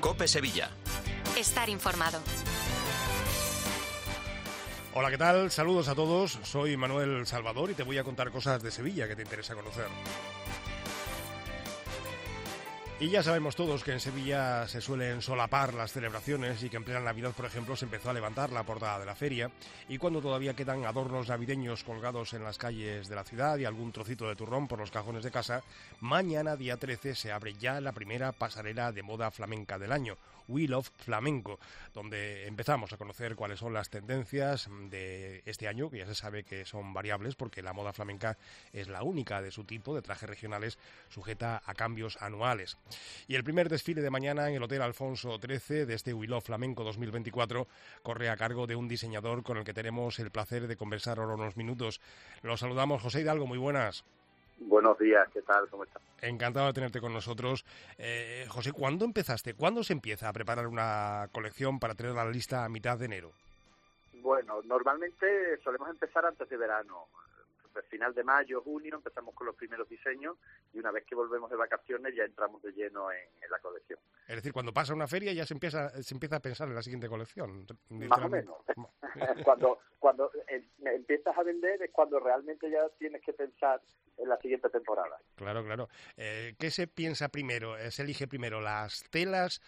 COPE Sevilla. Estar informado. Hola, ¿qué tal? Saludos a todos. Soy Manuel Salvador y te voy a contar cosas de Sevilla que te interesa conocer. Y ya sabemos todos que en Sevilla se suelen solapar las celebraciones y que en plena Navidad, por ejemplo, se empezó a levantar la portada de la feria, y cuando todavía quedan adornos navideños colgados en las calles de la ciudad y algún trocito de turrón por los cajones de casa, mañana, día 13, se abre ya la primera pasarela de moda flamenca del año, We Love Flamenco, donde empezamos a conocer cuáles son las tendencias de este año, que ya se sabe que son variables porque la moda flamenca es la única de su tipo de trajes regionales sujeta a cambios anuales. Y el primer desfile de mañana en el Hotel Alfonso XIII de este We Love Flamenco 2024 corre a cargo de un diseñador con el que tenemos el placer de conversar ahora unos minutos. Los saludamos, José Hidalgo, muy buenas. Buenos días, ¿qué tal? ¿Cómo estás? Encantado de tenerte con nosotros. José, ¿cuándo empezaste? ¿Cuándo se empieza a preparar una colección para tener la lista a mitad de enero? Bueno, normalmente solemos empezar antes de verano. Al final de mayo, junio, empezamos con los primeros diseños y una vez que volvemos de vacaciones ya entramos de lleno en la colección. Es decir, cuando pasa una feria ya se empieza a pensar en la siguiente colección. Más o menos. cuando empiezas a vender es cuando realmente ya tienes que pensar en la siguiente temporada. Claro, claro. ¿Qué se piensa primero? ¿Se elige primero las telas,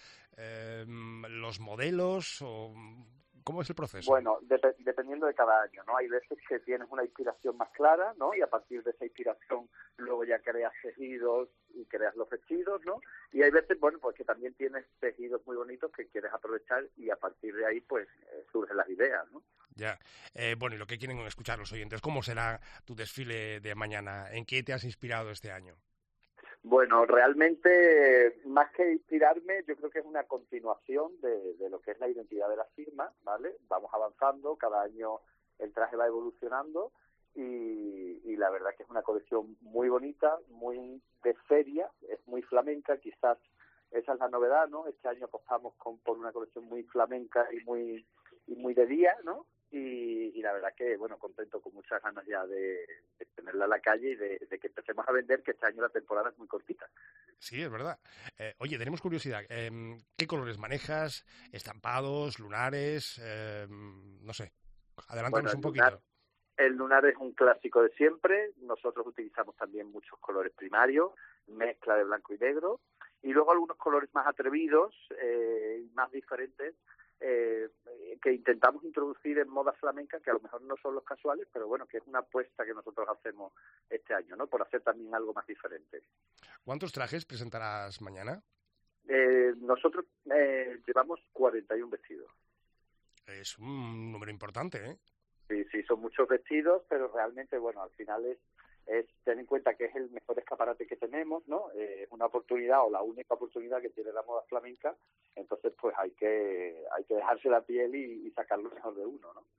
los modelos o...? ¿Cómo es el proceso? Bueno, dependiendo de cada año, ¿no? Hay veces que tienes una inspiración más clara, ¿no? Y a partir de esa inspiración luego ya creas tejidos y creas los vestidos, ¿no? Y hay veces, bueno, pues que también tienes tejidos muy bonitos que quieres aprovechar y a partir de ahí, pues, surgen las ideas, ¿no? Ya. Bueno, y lo que quieren escuchar los oyentes, ¿cómo será tu desfile de mañana? ¿En qué te has inspirado este año? Bueno, realmente, más que inspirarme, yo creo que es una continuación de lo que es la identidad de la firma, ¿vale? Vamos avanzando, cada año el traje va evolucionando y la verdad que es una colección muy bonita, muy de feria, es muy flamenca, quizás esa es la novedad, ¿no? Este año apostamos por una colección muy flamenca y muy de día, ¿no? Y la verdad que, bueno, contento, con muchas ganas ya de tenerla a la calle y de que empecemos a vender, que este año la temporada es muy cortita. Sí, es verdad. Oye, tenemos curiosidad. ¿Qué colores manejas? ¿Estampados, lunares? No sé, adelántanos un poquito. El lunar es un clásico de siempre. Nosotros utilizamos también muchos colores primarios, mezcla de blanco y negro, y luego algunos colores más atrevidos y más diferentes, que intentamos introducir en moda flamenca, que a lo mejor no son los casuales, pero bueno, que es una apuesta que nosotros hacemos este año, ¿no? Por hacer también algo más diferente. ¿Cuántos trajes presentarás mañana? Nosotros llevamos 41 vestidos. Es un número importante, ¿eh? Sí, son muchos vestidos, pero realmente, bueno, al final es ten en cuenta que es el mejor escaparate que tenemos, ¿no? Es una oportunidad o la única oportunidad que tiene la moda flamenca, entonces pues hay que dejarse la piel y sacar lo mejor de uno, ¿no?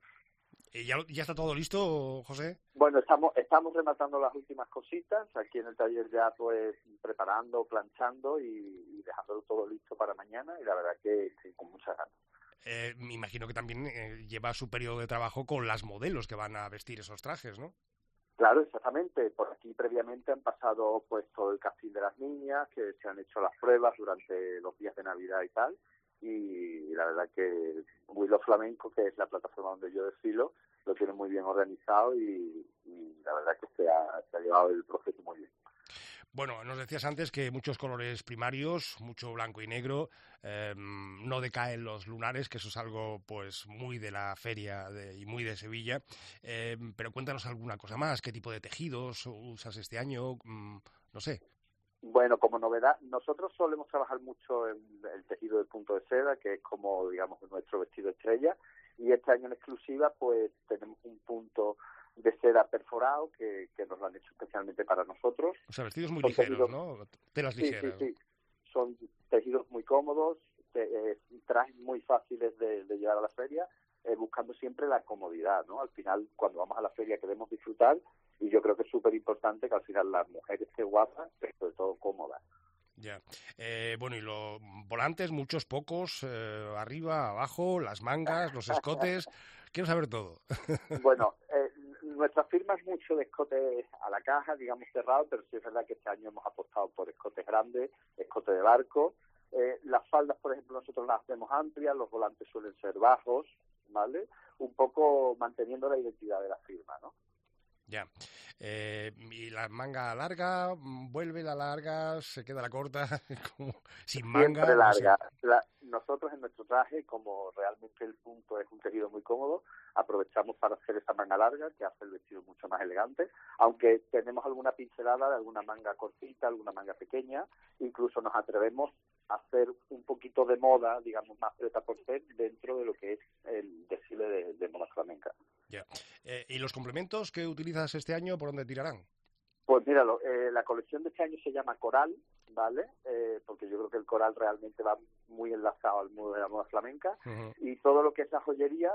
¿Ya está todo listo, José? Bueno, estamos rematando las últimas cositas, aquí en el taller ya pues preparando, planchando y dejándolo todo listo para mañana, y la verdad que con muchas ganas. Me imagino que también lleva su periodo de trabajo con las modelos que van a vestir esos trajes, ¿no? Claro, exactamente. Por aquí previamente han pasado pues todo el casting de las niñas, que se han hecho las pruebas durante los días de Navidad y tal, y la verdad que We Love Flamenco, que es la plataforma donde yo desfilo, lo tiene muy bien organizado y la verdad que se ha llevado el proceso muy bien. Bueno, nos decías antes que muchos colores primarios, mucho blanco y negro, no decaen los lunares, que eso es algo pues muy de la feria y muy de Sevilla, pero cuéntanos alguna cosa más, ¿qué tipo de tejidos usas este año? No sé. Bueno, como novedad, nosotros solemos trabajar mucho en el tejido de punto de seda, que es como, digamos, nuestro vestido estrella, y este año en exclusiva pues tenemos un punto de seda perforado que nos lo han hecho especialmente para nosotros. O sea, vestidos muy ligeros, ¿no? Telas ligeras. Sí. Son tejidos muy cómodos, trajes muy fáciles de llevar a la feria, buscando siempre la comodidad, ¿no? Al final, cuando vamos a la feria queremos disfrutar y yo creo que es súper importante que al final las mujeres estén guapas, pero sobre todo cómodas. Ya. Bueno, y los volantes, muchos, pocos, arriba, abajo, las mangas, los escotes. Quiero saber todo. Bueno, nuestra firma es mucho de escotes a la caja, digamos cerrado, pero sí es verdad que este año hemos apostado por escotes grandes, escote de barco, Las faldas, por ejemplo, nosotros las hacemos amplias, los volantes suelen ser bajos, ¿vale? Un poco manteniendo la identidad de la firma, ¿no? Ya. ¿Y la manga larga? ¿Vuelve la larga? ¿Se queda la corta? Como sin manga. Siempre larga. No sé. Nosotros en nuestro traje, como realmente el punto es un tejido muy cómodo, aprovechamos para hacer esa manga larga que hace el vestido mucho más elegante, aunque tenemos alguna pincelada de alguna manga cortita, alguna manga pequeña, incluso nos atrevemos a hacer un poquito de moda, digamos, más prêt-à-porter dentro de lo que es el desfile de moda flamenca. Ya. ¿Y los complementos que utilizas este año, por dónde tirarán? Pues mira, la colección de este año se llama Coral, ¿vale? Porque yo creo que el coral realmente va muy enlazado al mundo de la moda flamenca. Uh-huh. Y todo lo que es la joyería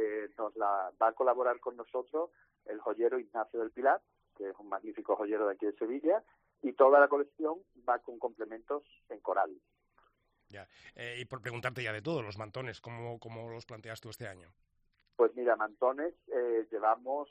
va a colaborar con nosotros el joyero Ignacio del Pilar, que es un magnífico joyero de aquí de Sevilla, y toda la colección va con complementos en coral. Ya. Y por preguntarte ya de todo, los mantones, ¿cómo los planteas tú este año? Pues mira, mantones llevamos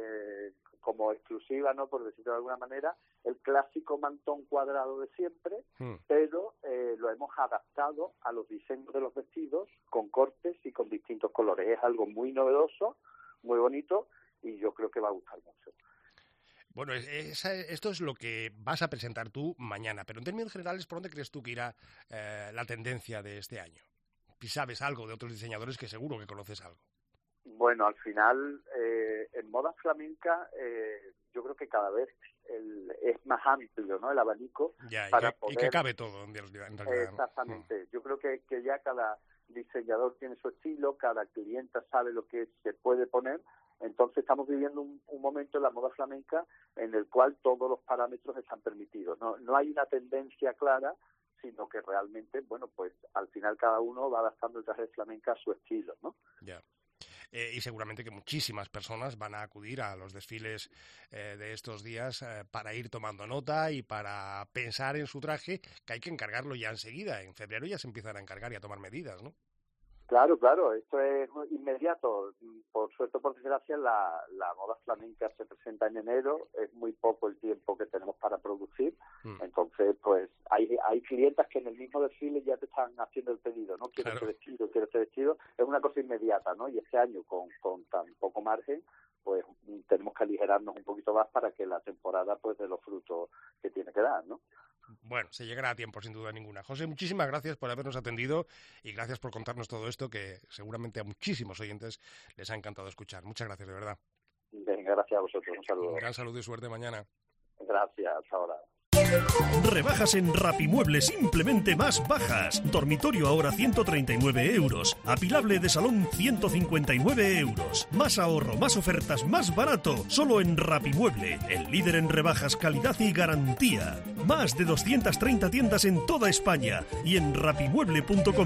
como exclusiva, ¿no?, por decirlo de alguna manera, el clásico mantón cuadrado de siempre, pero lo hemos adaptado a los diseños de los vestidos con cortes y con distintos colores. Es algo muy novedoso, muy bonito, y yo creo que va a gustar mucho. Bueno, esto es lo que vas a presentar tú mañana, pero en términos generales, ¿por dónde crees tú que irá la tendencia de este año? Si sabes algo de otros diseñadores, que seguro que conoces algo. Bueno, al final, en moda flamenca, yo creo que cada vez es más amplio, ¿no?, el abanico. Ya, para poder... y que cabe todo, en realidad. Exactamente. Yo creo que ya cada diseñador tiene su estilo, cada clienta sabe lo que se puede poner. Entonces estamos viviendo un momento en la moda flamenca en el cual todos los parámetros están permitidos. No hay una tendencia clara, sino que realmente, bueno, pues al final cada uno va adaptando el traje de flamenca a su estilo, ¿no? Ya. Y seguramente que muchísimas personas van a acudir a los desfiles de estos días para ir tomando nota y para pensar en su traje, que hay que encargarlo ya enseguida. En febrero ya se empiezan a encargar y a tomar medidas, ¿no? Claro, esto es inmediato. Por suerte o por desgracia, la moda flamenca se presenta en enero, es muy poco el tiempo que tenemos para producir. Entonces, pues hay clientas que en el mismo desfile ya te están haciendo el pedido, ¿no? Quiero este vestido, es una cosa inmediata, ¿no? Y este año, con tan poco margen, pues tenemos que aligerarnos un poquito más para que la temporada pues dé los frutos que tiene que dar, ¿no? Bueno, se llegará a tiempo, sin duda ninguna. José, muchísimas gracias por habernos atendido y gracias por contarnos todo esto que seguramente a muchísimos oyentes les ha encantado escuchar. Muchas gracias, de verdad. Venga, gracias a vosotros. Un saludo. Un gran saludo y suerte mañana. Gracias, hasta ahora. Rebajas en Rapimueble, simplemente más bajas. Dormitorio ahora 139 euros. Apilable de salón 159 euros. Más ahorro, más ofertas, más barato. Solo en Rapimueble, el líder en rebajas, calidad y garantía. Más de 230 tiendas en toda España y en rapimueble.com.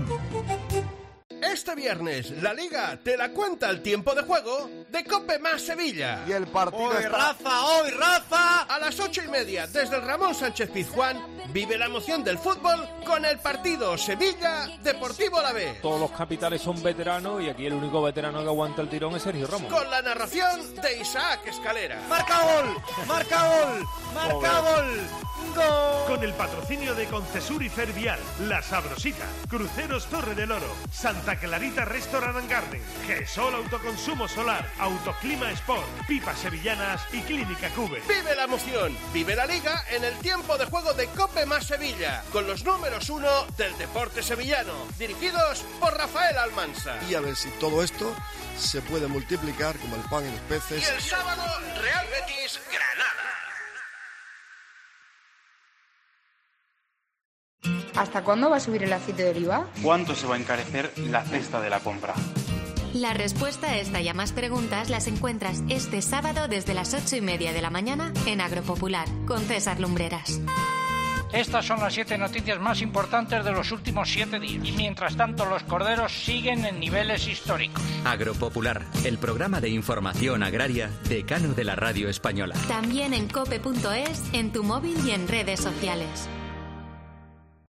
Este viernes, la Liga te la cuenta el tiempo de juego de COPE más Sevilla. Y el partido ¡Hoy Rafa! A las 8:30, desde el Ramón Sánchez Pizjuán, vive la emoción del fútbol con el partido Sevilla Deportivo Alavés. Todos los capitales son veteranos y aquí el único veterano que aguanta el tirón es Sergio Ramos. Con la narración de Isaac Escalera. ¡Marca gol! ¡Gol! Con el patrocinio de Concesur y Fervial, La Sabrosita, Cruceros Torre del Oro, Santa Clarita Restaurant and Garden, GESOL Autoconsumo Solar, Autoclima Sport, Pipas Sevillanas y Clínica Cube. Vive la emoción, vive la Liga en el tiempo de juego de COPE más Sevilla, con los números 1 del deporte sevillano, dirigidos por Rafael Almansa. Y a ver si todo esto se puede multiplicar como el pan y los peces. Y el sábado, Real Betis Granada. ¿Hasta cuándo va a subir el aceite de oliva? ¿Cuánto se va a encarecer la cesta de la compra? La respuesta a esta y a más preguntas las encuentras este sábado desde las 8:30 de la mañana en Agropopular, con César Lumbreras. Estas son las 7 noticias más importantes de los últimos 7 días. Y mientras tanto, los corderos siguen en niveles históricos. Agropopular, el programa de información agraria decano de la radio española. También en cope.es, en tu móvil y en redes sociales.